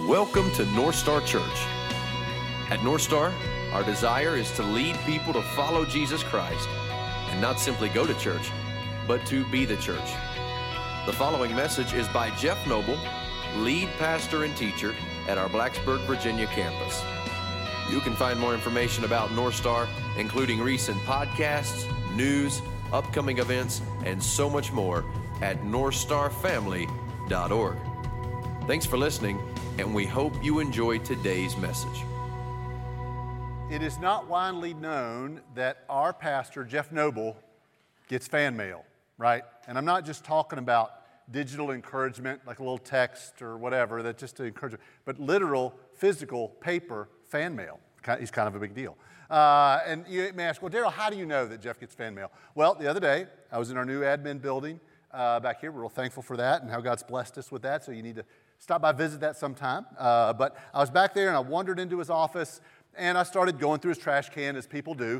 Welcome to North Star Church. At North Star, our desire is to lead people to follow Jesus Christ and not simply go to church, but to be the church. The following message is by Jeff Noble, lead pastor and teacher at our Blacksburg, Virginia campus. You can find more information about North Star, including recent podcasts, news, upcoming events, and so much more at northstarfamily.org. Thanks for listening, and we hope you enjoyed today's message. It is not widely known that our pastor, Jeff Noble, gets fan mail, right? And I'm not just talking about digital encouragement, like a little text or whatever, that's just to encourage, but literal, physical, paper fan mail. He's kind of a big deal. And you may ask, well, Daryl, how do you know that Jeff gets fan mail? Well, the other day, I was in our new admin building back here. We're real thankful for that and how God's blessed us with that, so you need to stop by, visit that sometime. But I was back there and I wandered into his office and I started going through his trash can as people do.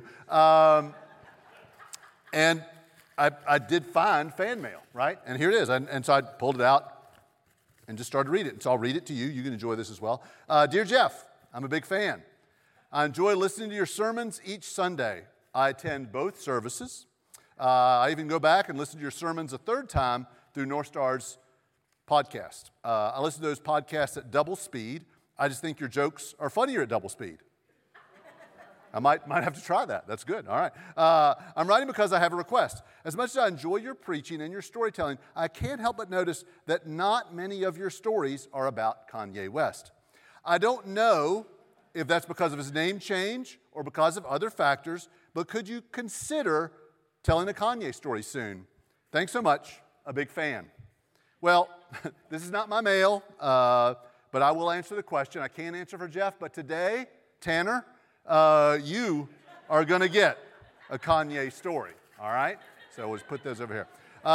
And I did find fan mail, right? And here it is. And so I pulled it out and just started to read it. And so I'll read it to you. You can enjoy this as well. Dear Jeff, I'm a big fan. I enjoy listening to your sermons each Sunday. I attend both services. I even go back and listen to your sermons a third time through North Star's podcast. I listen to those podcasts at double speed. I just think your jokes are funnier at double speed. I might have to try that. That's good. All right. I'm writing because I have a request. As much as I enjoy your preaching and your storytelling, I can't help but notice that not many of your stories are about Kanye West. I don't know if that's because of his name change or because of other factors, but could you consider telling a Kanye story soon? Thanks so much. A big fan. Well, this is not my mail, but I will answer the question. I can't answer for Jeff, but today, Tanner, you are going to get a Kanye story, all right? So we'll just put those over here.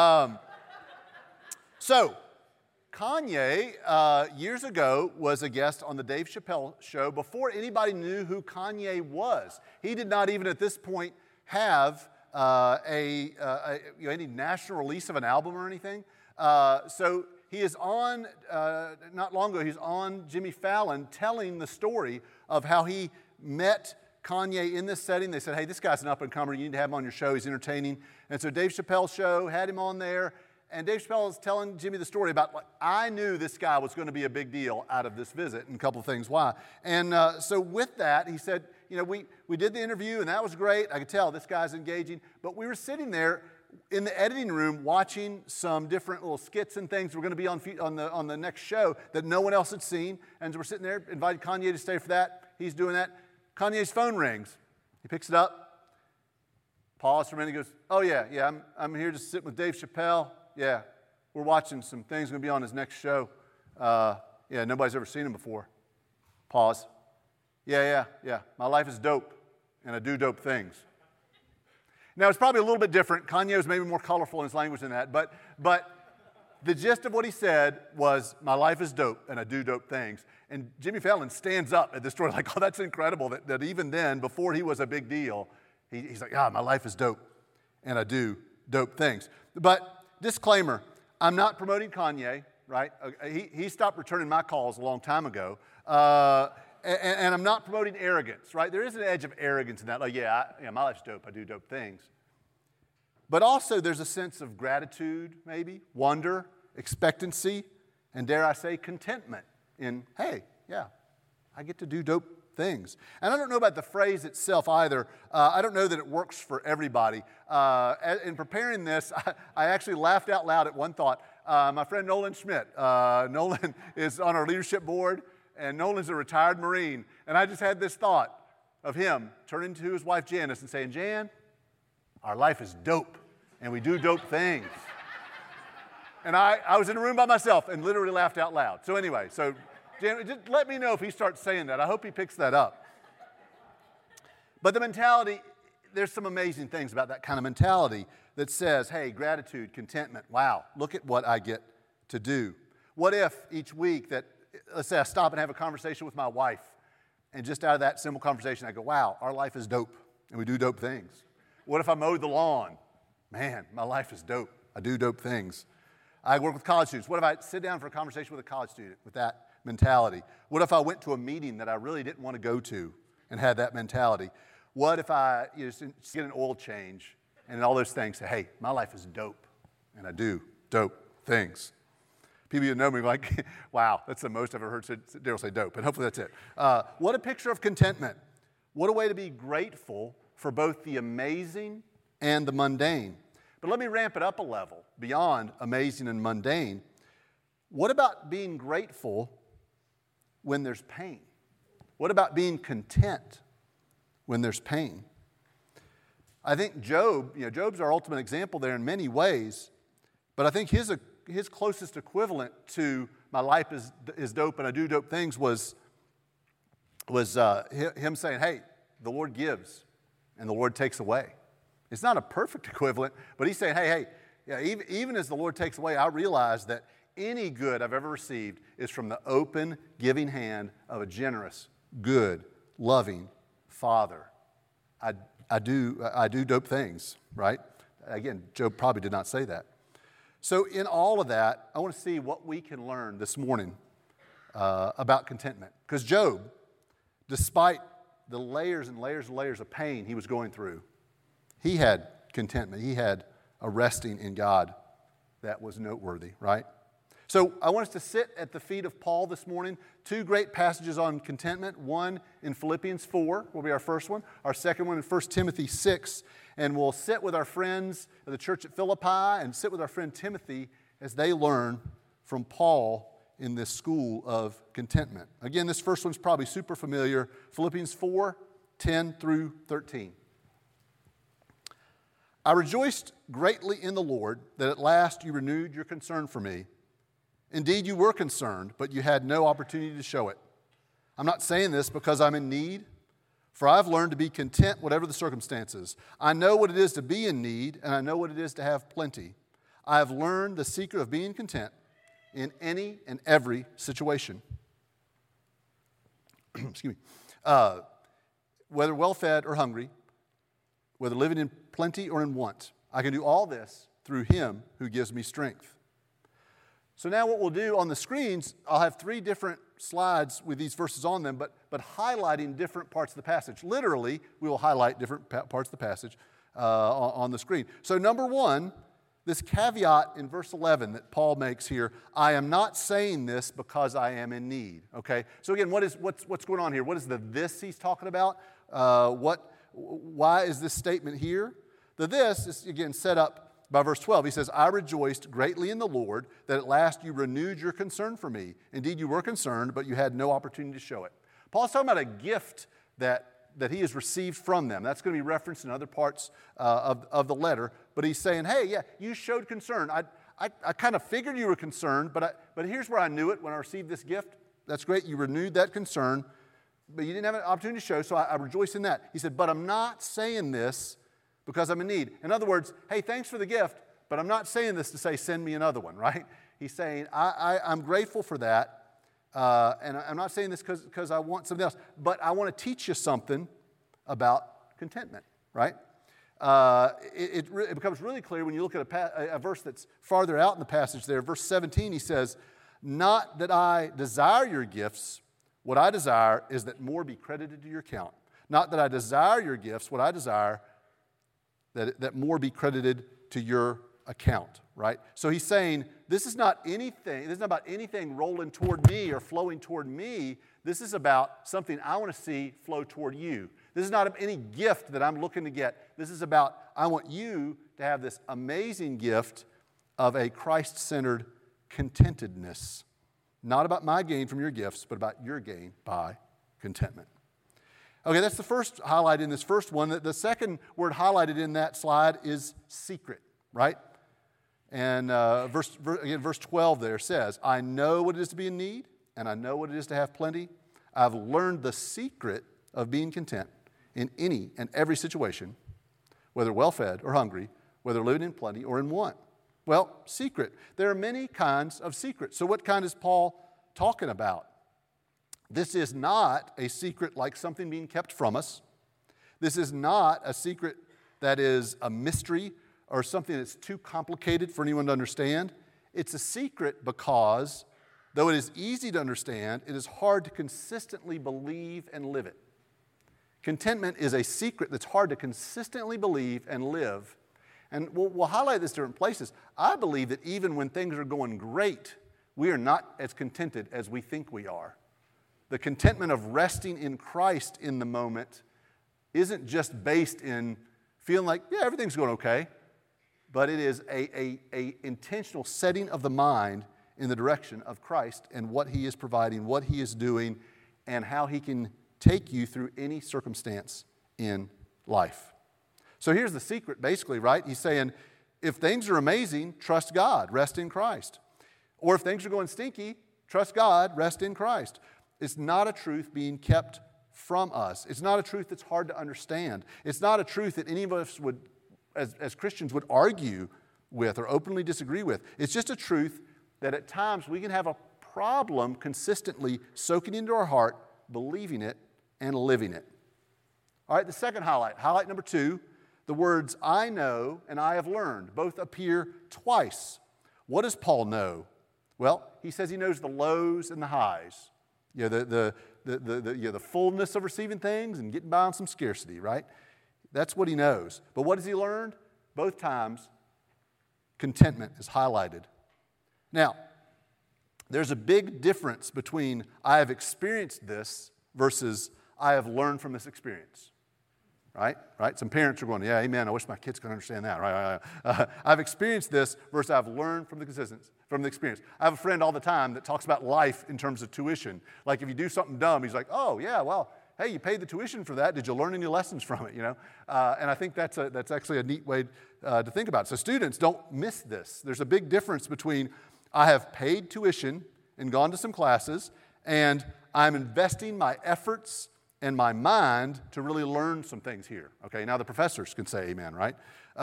So Kanye, years ago, was a guest on the Dave Chappelle show before anybody knew who Kanye was. He did not even at this point have any national release of an album or anything. So he is on, not long ago, he's on Jimmy Fallon telling the story of how he met Kanye in this setting. They said, hey, this guy's an up-and-comer. You need to have him on your show. He's entertaining. And so Dave Chappelle's show had him on there. And Dave Chappelle is telling Jimmy the story about, like, I knew this guy was going to be a big deal out of this visit, and a couple of things why. And so with that, he said, you know, we did the interview, and that was great. I could tell this guy's engaging. But we were sitting there in the editing room watching some different little skits and things were going to be on the next show that no one else had seen. And so we're sitting there, invited Kanye to stay for that. He's doing that. Kanye's phone rings. He picks it up, pauses for a minute, he goes, oh, yeah, I'm here just sitting with Dave Chappelle. Yeah, we're watching some things going to be on his next show. Yeah, nobody's ever seen him before. Pause. Yeah. My life is dope, and I do dope things. Now, it's probably a little bit different. Kanye was maybe more colorful in his language than that, but the gist of what he said was, my life is dope, and I do dope things. And Jimmy Fallon stands up at this story like, oh, that's incredible, that even then, before he was a big deal, he's like, my life is dope, and I do dope things. But disclaimer, I'm not promoting Kanye, right? He stopped returning my calls a long time ago. And I'm not promoting arrogance, right? There is an edge of arrogance in that. Like, my life's dope. I do dope things. But also there's a sense of gratitude, maybe, wonder, expectancy, and dare I say, contentment in, hey, I get to do dope things. And I don't know about the phrase itself either. I don't know that it works for everybody. In preparing this, I actually laughed out loud at one thought. My friend Nolan Schmidt. Nolan is on our leadership board. And Nolan's a retired Marine. And I just had this thought of him turning to his wife Janice and saying, Jan, our life is dope, and we do dope things. And I was in a room by myself and literally laughed out loud. So anyway, Jan, just let me know if he starts saying that. I hope he picks that up. But the mentality, there's some amazing things about that kind of mentality that says, hey, gratitude, contentment, wow, look at what I get to do. What if each week that, let's say I stop and have a conversation with my wife, and just out of that simple conversation, I go, wow, our life is dope, and we do dope things. What if I mowed the lawn? Man, my life is dope. I do dope things. I work with college students. What if I sit down for a conversation with a college student with that mentality? What if I went to a meeting that I really didn't want to go to and had that mentality? What if I just get an oil change and all those things say, hey, my life is dope, and I do dope things. People who know me are like, wow, that's the most I've ever heard Daryl say dope, and hopefully that's it. What a picture of contentment. What a way to be grateful for both the amazing and the mundane. But let me ramp it up a level beyond amazing and mundane. What about being grateful when there's pain? What about being content when there's pain? I think Job's our ultimate example there in many ways, but I think his closest equivalent to my life is dope and I do dope things was him saying, hey, the Lord gives and the Lord takes away. It's not a perfect equivalent, but he's saying, hey, even as the Lord takes away, I realize that any good I've ever received is from the open, giving hand of a generous, good, loving Father. I do dope things, right? Again, Job probably did not say that. So in all of that, I want to see what we can learn this morning about contentment. Because Job, despite the layers and layers and layers of pain he was going through, he had contentment. He had a resting in God that was noteworthy, right? So I want us to sit at the feet of Paul this morning. Two great passages on contentment. One in Philippians 4 will be our first one. Our second one in 1 Timothy 6. And we'll sit with our friends at the church at Philippi and sit with our friend Timothy as they learn from Paul in this school of contentment. Again, this first one's probably super familiar. Philippians 4, 10 through 13. I rejoiced greatly in the Lord that at last you renewed your concern for me. Indeed, you were concerned, but you had no opportunity to show it. I'm not saying this because I'm in need, for I've learned to be content whatever the circumstances. I know what it is to be in need, and I know what it is to have plenty. I have learned the secret of being content in any and every situation. Excuse me. Whether well-fed or hungry, whether living in plenty or in want, I can do all this through Him who gives me strength. So now what we'll do on the screens, I'll have 3 different slides with these verses on them, but highlighting different parts of the passage. Literally, we will highlight different parts of the passage on the screen. So number 1, this caveat in verse 11 that Paul makes here, I am not saying this because I am in need. Okay? So again, what's going on here? What is the this he's talking about? Why is this statement here? The this is, again, set up by verse 12. He says, I rejoiced greatly in the Lord that at last you renewed your concern for me. Indeed, you were concerned, but you had no opportunity to show it. Paul's talking about a gift that he has received from them. That's going to be referenced in other parts of the letter. But he's saying, hey, yeah, you showed concern. I kind of figured you were concerned, but here's where I knew it when I received this gift. That's great. You renewed that concern, but you didn't have an opportunity to show, so I rejoice in that. He said, but I'm not saying this because I'm in need. In other words, hey, thanks for the gift, but I'm not saying this to say send me another one, right? He's saying I'm grateful for that, and I'm not saying this because I want something else, but I want to teach you something about contentment, right? It becomes really clear when you look at a verse that's farther out in the passage there. Verse 17, he says, not that I desire your gifts. What I desire is that more be credited to your account. Not that I desire your gifts. What I desire that more be credited to your account, right? So he's saying, this is not about anything rolling toward me or flowing toward me. This is about something I want to see flow toward you. This is not any gift that I'm looking to get. This is about, I want you to have this amazing gift of a Christ-centered contentedness. Not about my gain from your gifts, but about your gain by contentment. Okay, that's the first highlight in this first one. The second word highlighted in that slide is secret, right? And verse 12 there says, I know what it is to be in need, and I know what it is to have plenty. I've learned the secret of being content in any and every situation, whether well-fed or hungry, whether living in plenty or in want. Well, secret. There are many kinds of secrets. So what kind is Paul talking about? This is not a secret like something being kept from us. This is not a secret that is a mystery or something that's too complicated for anyone to understand. It's a secret because Though it is easy to understand, it is hard to consistently believe and live it. Contentment is a secret that's hard to consistently believe and live. And we'll highlight this in different places. I believe that even when things are going great, we are not as contented as we think we are. The contentment of resting in Christ in the moment isn't just based in feeling like, yeah, everything's going okay, but it is a intentional setting of the mind in the direction of Christ and what He is providing, what He is doing, and how He can take you through any circumstance in life. So here's the secret, basically, right? He's saying, if things are amazing, trust God, rest in Christ. Or if things are going stinky, trust God, rest in Christ. It's not a truth being kept from us. It's not a truth that's hard to understand. It's not a truth that any of us would, as Christians, would argue with or openly disagree with. It's just a truth that at times we can have a problem consistently soaking into our heart, believing it, and living it. All right, the second highlight number 2, the words I know and I have learned both appear twice. What does Paul know? Well, he says he knows the lows and the highs. You know, the fullness of receiving things and getting by on some scarcity, right? That's what he knows. But what has he learned? Both times, contentment is highlighted. Now, there's a big difference between I have experienced this versus I have learned from this experience. Right? Some parents are going, yeah, amen, I wish my kids could understand that. Right? I've experienced this versus I've learned from the experience. I have a friend all the time that talks about life in terms of tuition. Like if you do something dumb, he's like, oh, yeah, well, hey, you paid the tuition for that. Did you learn any lessons from it? You know, and I think that's actually a neat way to think about it. So students, don't miss this. There's a big difference between I have paid tuition and gone to some classes, and I'm investing my efforts and my mind to really learn some things here. Okay, now the professors can say amen, right?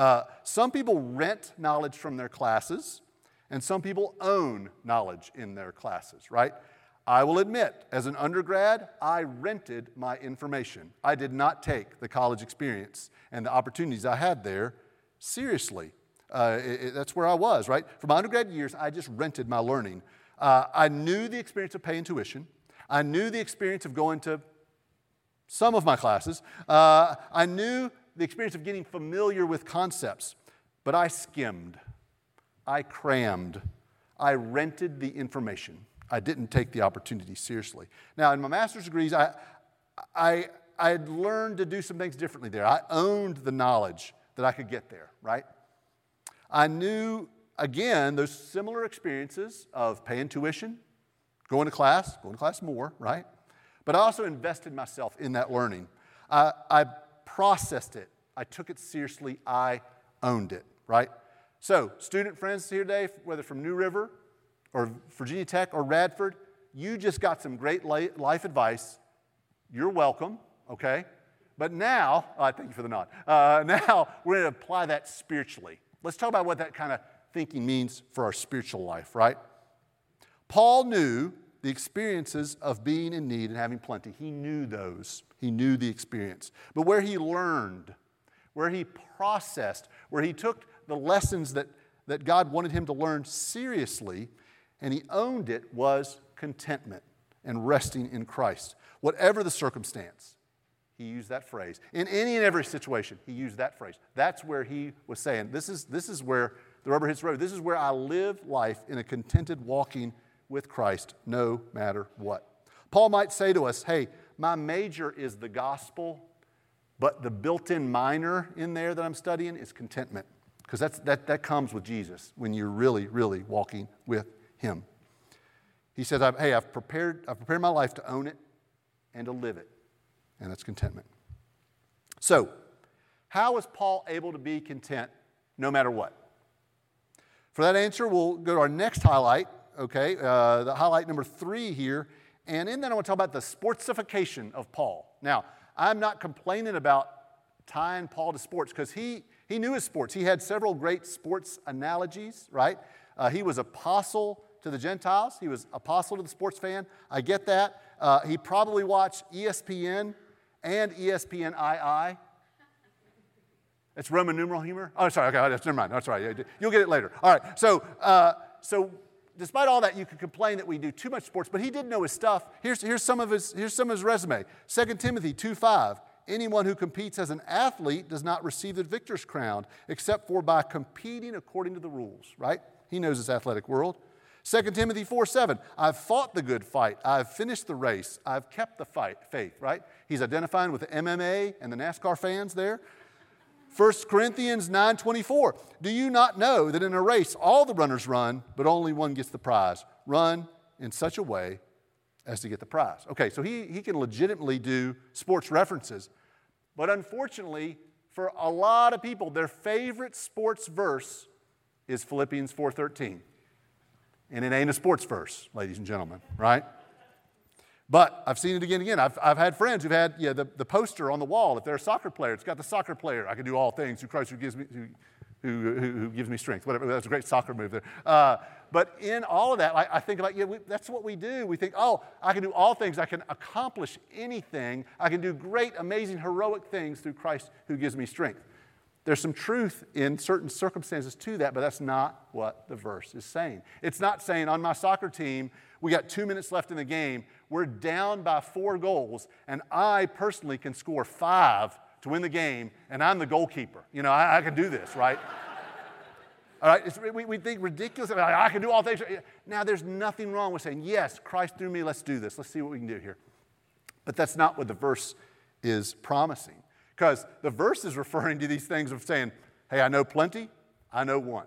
Some people rent knowledge from their classes, and some people own knowledge in their classes, right? I will admit, as an undergrad, I rented my information. I did not take the college experience and the opportunities I had there seriously. That's where I was, right? For my undergrad years, I just rented my learning. I knew the experience of paying tuition. I knew the experience of going to some of my classes. I knew the experience of getting familiar with concepts, but I skimmed. I crammed. I rented the information. I didn't take the opportunity seriously. Now, in my master's degrees, I had learned to do some things differently there. I owned the knowledge that I could get there, right? I knew, again, those similar experiences of paying tuition, going to class more, right? But I also invested myself in that learning. I processed it. I took it seriously. I owned it, right? So, student friends here today, whether from New River or Virginia Tech or Radford, you just got some great life advice. You're welcome, okay? But now, thank you for the nod. Now, we're going to apply that spiritually. Let's talk about what that kind of thinking means for our spiritual life, right? Paul knew the experiences of being in need and having plenty. He knew those. He knew the experience. But where he learned, where he processed, where he took the lessons that God wanted him to learn seriously, and he owned it, was contentment and resting in Christ. Whatever the circumstance, he used that phrase. In any and every situation, he used that phrase. That's where he was saying, this is where the rubber hits the road. This is where I live life in a contented walking with Christ, no matter what. Paul might say to us, hey, my major is the gospel, but the built-in minor in there that I'm studying is contentment, because that comes with Jesus when you're really, really walking with Him. He says, I've prepared my life to own it and to live it, and that's contentment. So, how is Paul able to be content no matter what? For that answer, we'll go to our next highlight. Okay, the highlight number 3 here. And in that, I want to talk about the sportsification of Paul. Now, I'm not complaining about tying Paul to sports because he knew his sports. He had several great sports analogies, right? He was apostle to the Gentiles. He was apostle to the sports fan. I get that. He probably watched ESPN and ESPN-II. It's Roman numeral humor? Oh, sorry. Okay, never mind. That's right. You'll get it later. All right. So despite all that, you could complain that we do too much sports, but he did know his stuff. Here's some of his resume. 2 Timothy 2:5. Anyone who competes as an athlete does not receive the victor's crown, except for by competing according to the rules, right? He knows his athletic world. 2 Timothy 4:7. I've fought the good fight. I've finished the race. I've kept the faith, right? He's identifying with the MMA and the NASCAR fans there. 1 Corinthians 9:24. Do you not know that in a race all the runners run, but only one gets the prize? Run in such a way as to get the prize. Okay, so he can legitimately do sports references. But unfortunately, for a lot of people, their favorite sports verse is Philippians 4:13. And it ain't a sports verse, ladies and gentlemen, right? But I've seen it again and again. I've had friends who've had the poster on the wall. If they're a soccer player, it's got the soccer player. I can do all things through Christ who gives me strength. Whatever. That's a great soccer move there. But in all of that, I think about, that's what we do. We think, I can do all things. I can accomplish anything. I can do great, amazing, heroic things through Christ who gives me strength. There's some truth in certain circumstances to that, but that's not what the verse is saying. It's not saying on my soccer team, we got 2 minutes left in the game, we're down by 4 goals, and I personally can score 5 to win the game, and I'm the goalkeeper. I can do this, right? All right, we think ridiculous. I can do all things. Now, there's nothing wrong with saying, yes, Christ through me, let's do this. Let's see what we can do here. But that's not what the verse is promising. Because the verse is referring to these things of saying, hey, I know plenty, I know one.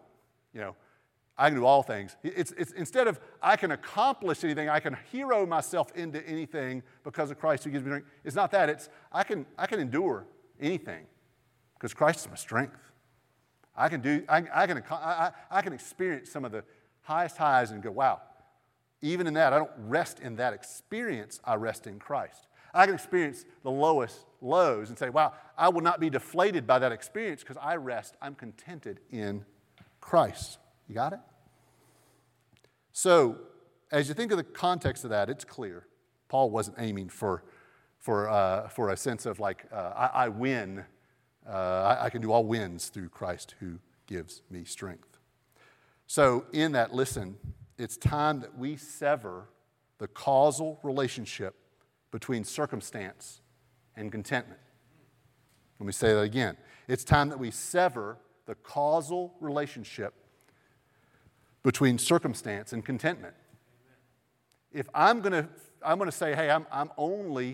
I can do all things. It's instead of I can accomplish anything, I can hero myself into anything because of Christ who gives me strength. It's not that. It's I can endure anything because Christ is my strength. I can experience some of the highest highs and go, wow. Even in that, I don't rest in that experience. I rest in Christ. I can experience the lowest lows and say, wow, I will not be deflated by that experience because I'm contented in Christ. You got it? So, as you think of the context of that, it's clear. Paul wasn't aiming for a sense of like, I win. I can do all wins through Christ who gives me strength. So, in that, listen, it's time that we sever the causal relationship between circumstance and contentment. Let me say that again. It's time that we sever the causal relationship between circumstance and contentment. If I'm going to say, hey, I'm only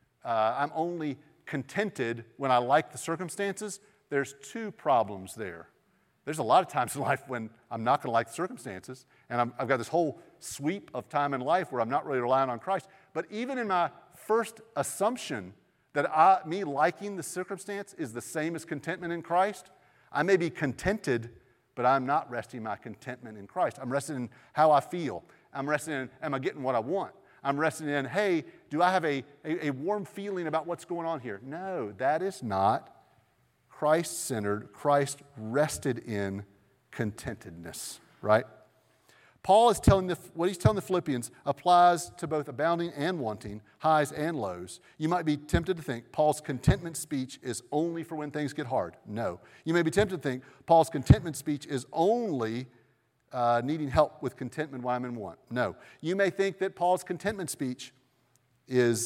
contented when I like the circumstances, there's 2 problems there. There's a lot of times in life when I'm not going to like the circumstances, and I've got this whole sweep of time in life where I'm not really relying on Christ. But even in my first assumption that me liking the circumstance is the same as contentment in Christ, I may be contented, but I'm not resting my contentment in Christ. I'm resting in how I feel. I'm resting in, am I getting what I want? I'm resting in, hey, do I have a warm feeling about what's going on here? No, that is not Christ-centered. Christ rested in contentedness, right? Paul is telling what he's telling the Philippians applies to both abounding and wanting, highs and lows. You might be tempted to think Paul's contentment speech is only for when things get hard. No. You may be tempted to think Paul's contentment speech is only needing help with contentment when I'm in want. No. You may think that Paul's contentment speech is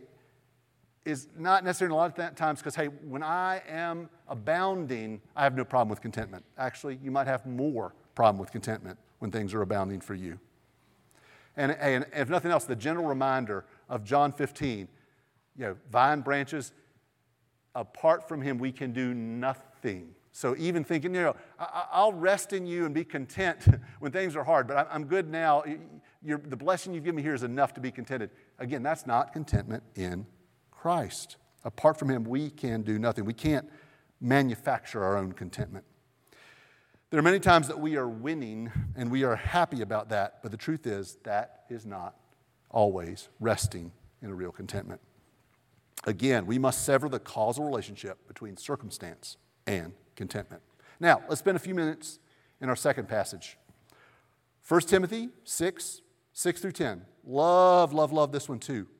not necessarily a lot of times because, hey, when I am abounding, I have no problem with contentment. Actually, you might have more problem with contentment when things are abounding for you. And if nothing else, the general reminder of John 15, vine branches, apart from him we can do nothing. So even thinking, I'll rest in you and be content when things are hard, but I'm good now. The blessing you've given me here is enough to be contented. Again, that's not contentment in Christ. Apart from him, we can do nothing. We can't manufacture our own contentment. There are many times that we are winning and we are happy about that, but the truth is that is not always resting in a real contentment. Again, we must sever the causal relationship between circumstance and contentment. Now, let's spend a few minutes in our second passage. 1 Timothy 6 through 10. Love this one too.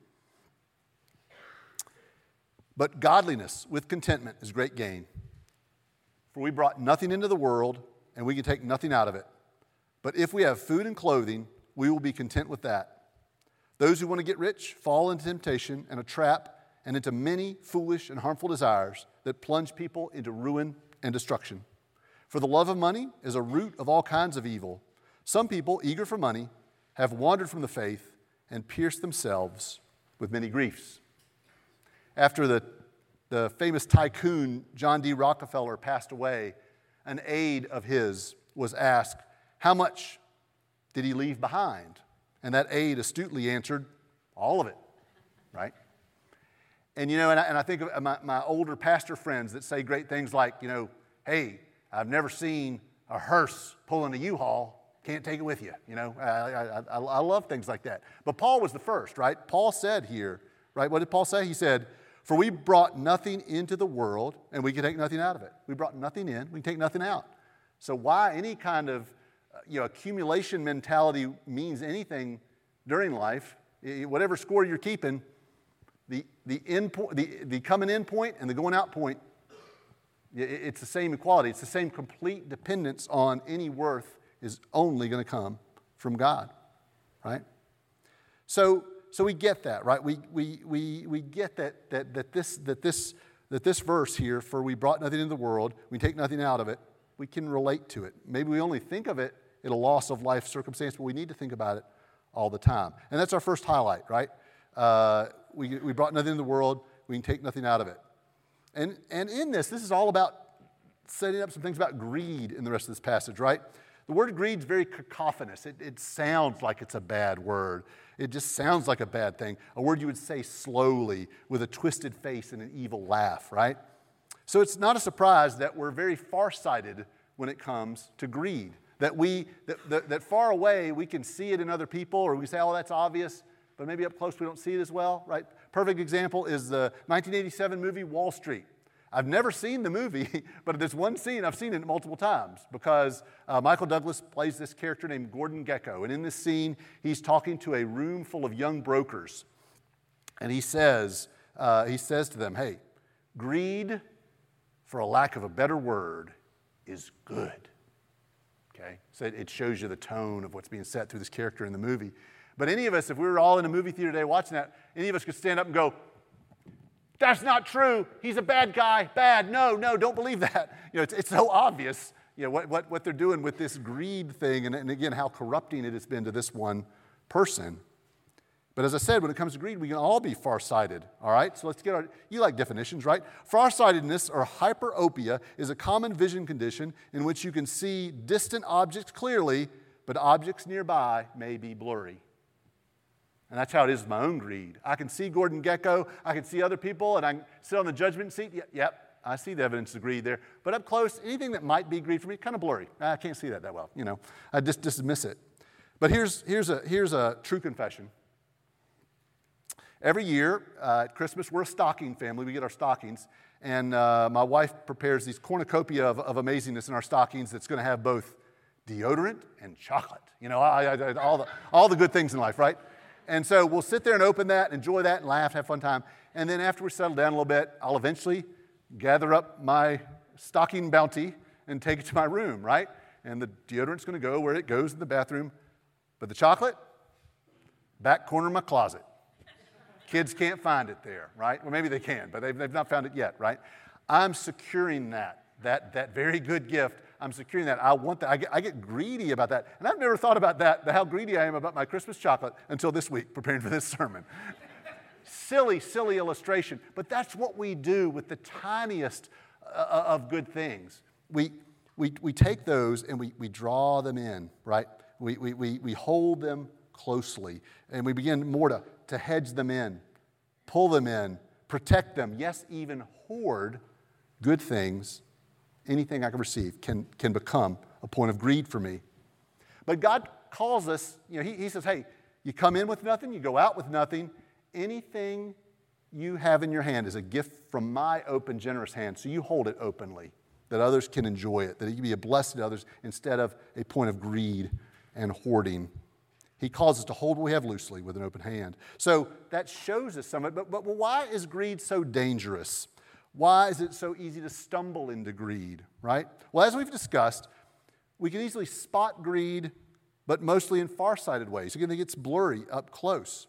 But godliness with contentment is great gain. For we brought nothing into the world, and we can take nothing out of it. But if we have food and clothing, we will be content with that. Those who want to get rich fall into temptation and a trap and into many foolish and harmful desires that plunge people into ruin and destruction. For the love of money is a root of all kinds of evil. Some people, eager for money, have wandered from the faith and pierced themselves with many griefs. After the famous tycoon John D. Rockefeller passed away, an aide of his was asked, how much did he leave behind? And that aide astutely answered, all of it, right? And, and I think of my older pastor friends that say great things like, hey, I've never seen a hearse pulling a U-Haul. Can't take it with you, I love things like that. But Paul was the first, right? Paul said here, right? What did Paul say? He said, for we brought nothing into the world, and we can take nothing out of it. We brought nothing in, we can take nothing out. So why any kind of accumulation mentality means anything during life, whatever score you're keeping, the coming in point and the going out point, it's the same equality. It's the same complete dependence on any worth is only going to come from God, right? So we get that, right? We get that this verse here, for we brought nothing into the world, we take nothing out of it, we can relate to it. Maybe we only think of it in a loss of life circumstance, but we need to think about it all the time. And that's our first highlight, right? We brought nothing into the world, we can take nothing out of it. And in this is all about setting up some things about greed in the rest of this passage, right? The word greed is very cacophonous. It sounds like it's a bad word. It just sounds like a bad thing. A word you would say slowly with a twisted face and an evil laugh, right? So it's not a surprise that we're very farsighted when it comes to greed. That far away we can see it in other people, or we say, oh, that's obvious, but maybe up close we don't see it as well, right? Perfect example is the 1987 movie Wall Street. I've never seen the movie, but there's one scene, I've seen it multiple times, because Michael Douglas plays this character named Gordon Gekko. And in this scene, he's talking to a room full of young brokers. And he says to them, hey, greed, for a lack of a better word, is good. Okay? So it shows you the tone of what's being said through this character in the movie. But any of us, if we were all in a movie theater today watching that, any of us could stand up and go, that's not true. He's a bad guy. Bad. No, don't believe that. It's so obvious, what they're doing with this greed thing, and again, how corrupting it has been to this one person. But as I said, when it comes to greed, we can all be farsighted, all right? So let's you like definitions, right? Farsightedness or hyperopia is a common vision condition in which you can see distant objects clearly, but objects nearby may be blurry. And that's how it is with my own greed. I can see Gordon Gekko, I can see other people, and I can sit on the judgment seat. Yep, I see the evidence of greed there. But up close, anything that might be greed for me, kind of blurry. I can't see that well, I just dismiss it. But here's a true confession. Every year at Christmas, we're a stocking family. We get our stockings. And my wife prepares these cornucopia of amazingness in our stockings that's going to have both deodorant and chocolate. All the good things in life, right? And so we'll sit there and open that, enjoy that, and laugh, have a fun time. And then after we settle down a little bit, I'll eventually gather up my stocking bounty and take it to my room, right? And the deodorant's going to go where it goes in the bathroom. But the chocolate, back corner of my closet. Kids can't find it there, right? Well, maybe they can, but they've not found it yet, right? I'm securing that very good gift. I'm securing that. I want that. I get greedy about that. And I've never thought about that, how greedy I am about my Christmas chocolate until this week, preparing for this sermon. Silly illustration. But that's what we do with the tiniest of good things. We take those and we draw them in, right? We hold them closely. And we begin more to hedge them in, pull them in, protect them. Yes, even hoard good things. Anything I can receive can become a point of greed for me. But God calls us, he says, hey, you come in with nothing, you go out with nothing. Anything you have in your hand is a gift from my open, generous hand. So you hold it openly, that others can enjoy it, that it can be a blessing to others instead of a point of greed and hoarding. He calls us to hold what we have loosely with an open hand. So that shows us some of it. But why is greed so dangerous? Why is it so easy to stumble into greed, right? Well, as we've discussed, we can easily spot greed but mostly in far-sighted ways. Again, it gets blurry up close.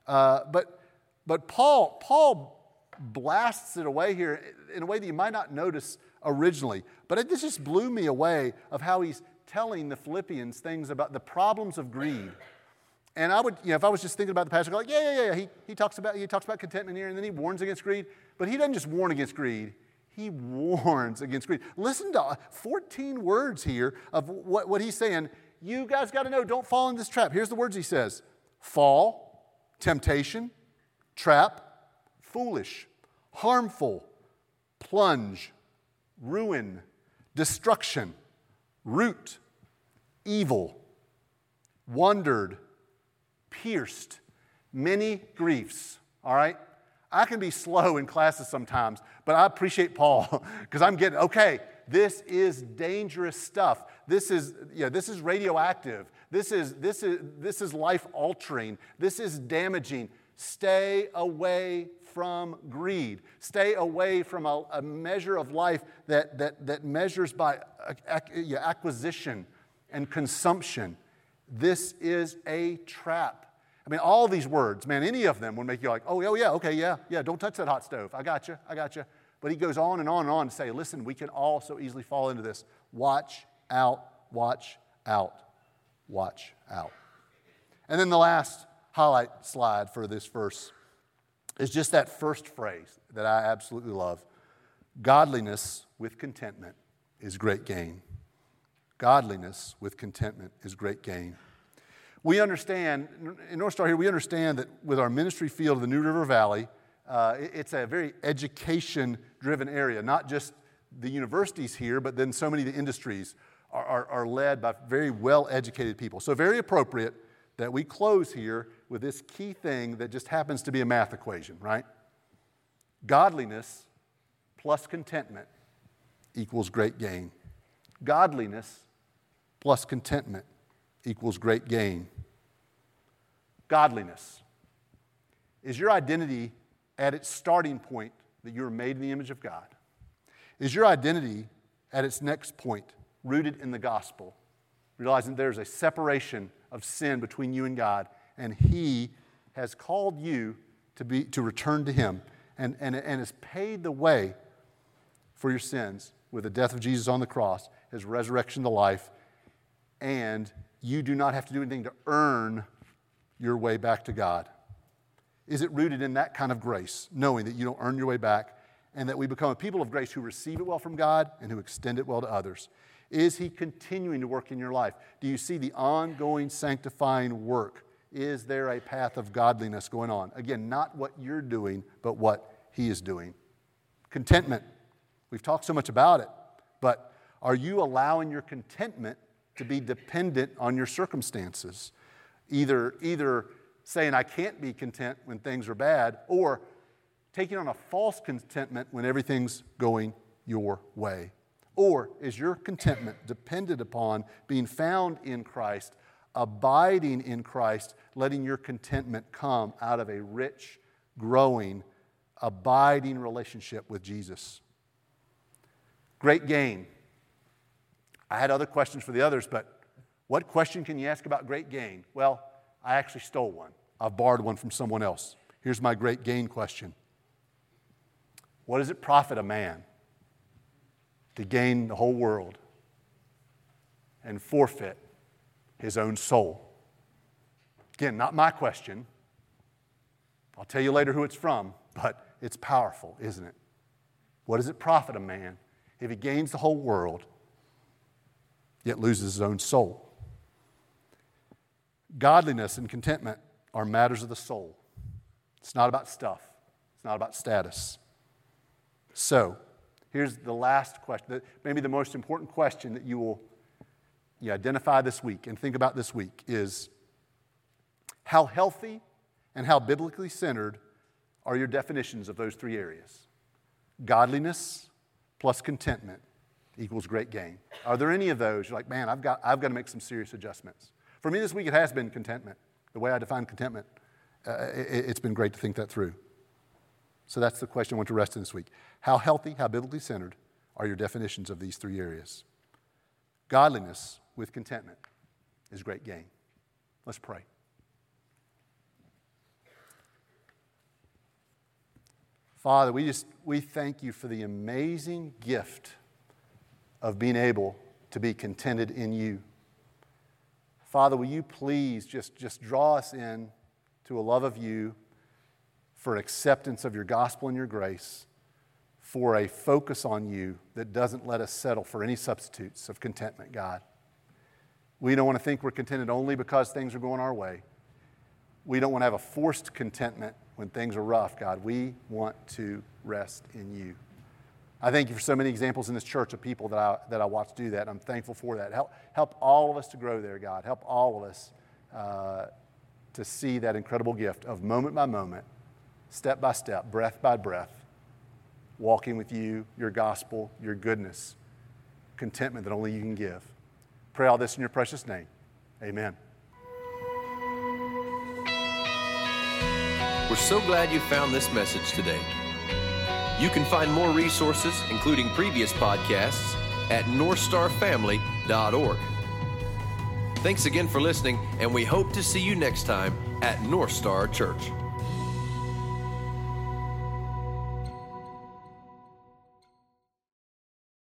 But Paul blasts it away here in a way that you might not notice originally. But this just blew me away of how he's telling the Philippians things about the problems of greed. And I would, if I was just thinking about the passage, I'd go like, he talks about contentment here, and then he warns against greed. But he doesn't just warn against greed. He warns against greed. Listen to 14 words here of what he's saying. You guys got to know, don't fall in this trap. Here's the words he says. Fall, temptation, trap, foolish, harmful, plunge, ruin, destruction, root, evil, wandered, pierced, many griefs. All right? I can be slow in classes sometimes, but I appreciate Paul because I'm getting, okay, this is dangerous stuff. This is radioactive. This is life-altering. This is damaging. Stay away from greed. Stay away from a measure of life that measures by acquisition and consumption. This is a trap. I mean, all these words, man, any of them would make you like, oh yeah, okay, yeah, don't touch that hot stove. I got you. But he goes on and on and on to say, listen, we can all so easily fall into this. Watch out, watch out, watch out. And then the last highlight slide for this verse is just that first phrase that I absolutely love. Godliness with contentment is great gain. Godliness with contentment is great gain. We understand, in North Star here, we understand that with our ministry field of the New River Valley, it's a very education-driven area. Not just the universities here, but then so many of the industries are led by very well-educated people. So very appropriate that we close here with this key thing that just happens to be a math equation, right? Godliness plus contentment equals great gain. Godliness plus contentment equals great gain. Godliness. Is your identity at its starting point that you are made in the image of God? Is your identity at its next point rooted in the gospel, realizing there's a separation of sin between you and God, and He has called you to return to Him and has paid the way for your sins with the death of Jesus on the cross, His resurrection to life, and you do not have to do anything to earn your way back to God? Is it rooted in that kind of grace, knowing that you don't earn your way back and that we become a people of grace who receive it well from God and who extend it well to others? Is He continuing to work in your life? Do you see the ongoing sanctifying work? Is there a path of godliness going on? Again, not what you're doing, but what He is doing. Contentment. We've talked so much about it, but are you allowing your contentment to be dependent on your circumstances? Either saying I can't be content when things are bad, or taking on a false contentment when everything's going your way. Or is your contentment dependent upon being found in Christ, abiding in Christ, letting your contentment come out of a rich, growing, abiding relationship with Jesus? Great gain. I had other questions for the others, but what question can you ask about great gain? Well, I actually stole one. I've borrowed one from someone else. Here's my great gain question. What does it profit a man to gain the whole world and forfeit his own soul? Again, not my question. I'll tell you later who it's from, but it's powerful, isn't it? What does it profit a man if he gains the whole world yet loses his own soul? Godliness and contentment are matters of the soul. It's not about stuff. It's not about status. So, here's the last question, maybe the most important question that you will identify this week and think about this week is, how healthy and how biblically centered are your definitions of those three areas? Godliness plus contentment equals great gain. Are there any of those you're like, man, I've got to make some serious adjustments? For me this week, it has been contentment. The way I define contentment, it's been great to think that through. So that's the question I want to rest in this week. How healthy, how biblically centered are your definitions of these three areas? Godliness with contentment is great gain. Let's pray. Father, we thank you for the amazing gift of being able to be contented in you. Father, will you please just draw us in to a love of you, for acceptance of your gospel and your grace, for a focus on you that doesn't let us settle for any substitutes of contentment, God. We don't want to think we're contented only because things are going our way. We don't want to have a forced contentment when things are rough, God. We want to rest in you. I thank you for so many examples in this church of people that I watch do that. I'm thankful for that. Help all of us to grow there, God. Help all of us to see that incredible gift of moment by moment, step by step, breath by breath, walking with you, your gospel, your goodness, contentment that only you can give. Pray all this in your precious name. Amen. We're so glad you found this message today. You can find more resources, including previous podcasts, at northstarfamily.org. Thanks again for listening, and we hope to see you next time at North Star Church.